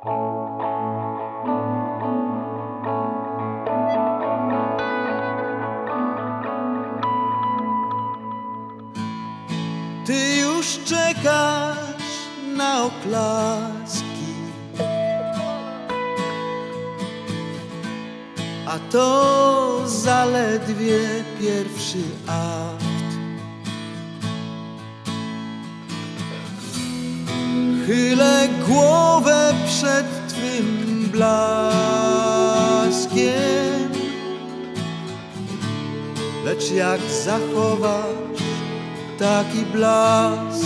Ty już czekasz na oklaski, a to zaledwie pierwszy akt. Chylę głowę przed twym blaskiem, lecz jak zachowasz taki blask?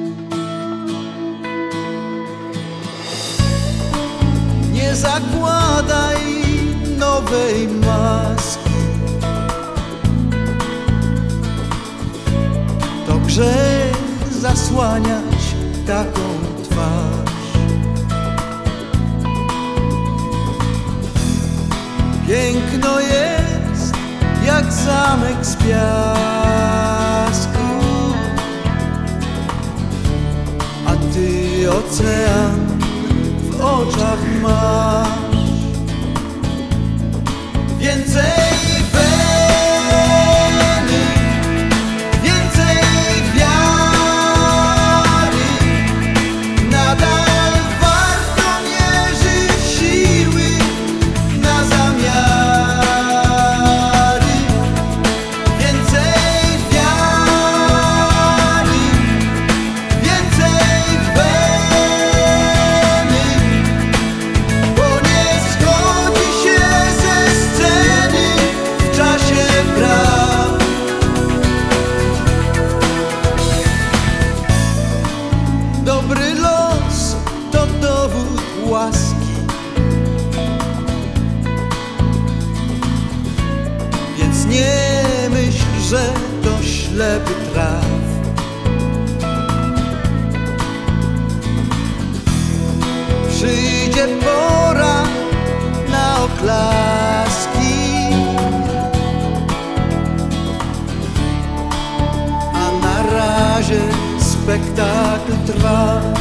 Nie zakładaj nowej maski, to grzech zasłaniać taką twarz. Piękno jest jak zamek z piasku, a ty ocean w oczach masz. Więcej weny, więcej wiary, nadal warto mierzyć siły na zamiary. Więcej wiary, więcej weny, bo nie schodzi się ze sceny w czasie praw. Dobry los to dowód łaski, więc nie myśl, że to ślepy traf. Przyjdzie pora na oklaski, a na razie spektakl trwa.